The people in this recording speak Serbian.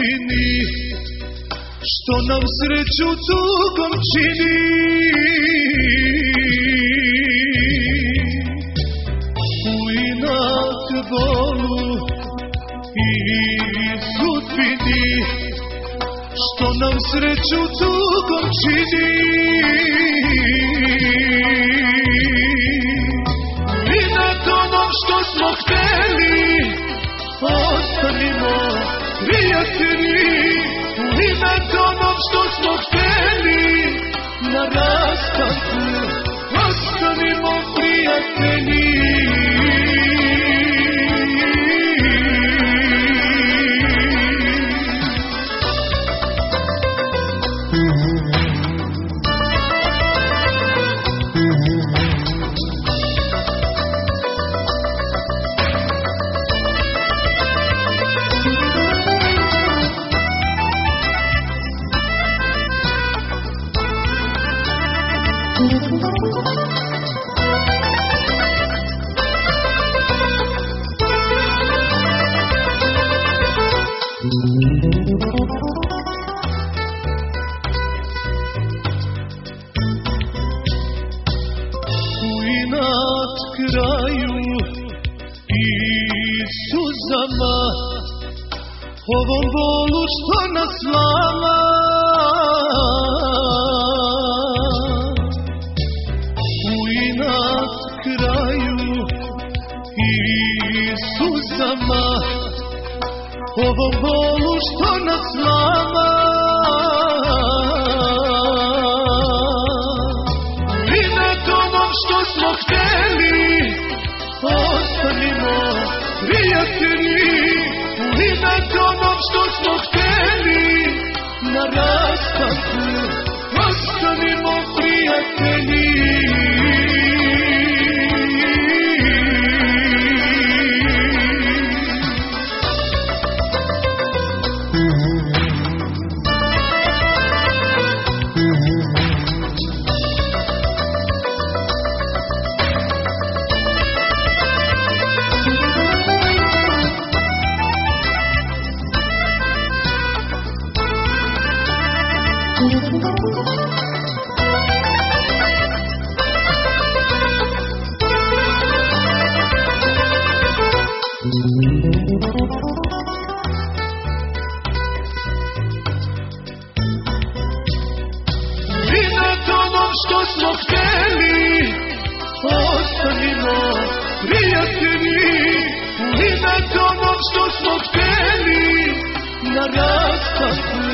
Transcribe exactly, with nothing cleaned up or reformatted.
sudbini, što nam sreću tugom čini. U inat bolu i sudbini, što nam sreću tugom čini. I nad onom što smo hteli, ostanimo prijatelji. I nad onom što smo hteli, na rastanku ostanimo prijatelji. U inat kraju i suzama, ovom bolu što nas slama. U inat kraju i suzama, ovom bolu što nas slama. I nad onom što smo hteli, ostanimo prijatelji. I nad onom što smo hteli, na rastanku ostanimo prijatelji. I nad onom što smo hteli, ostanimo prijatelji. I nad onom što smo hteli, na rastanku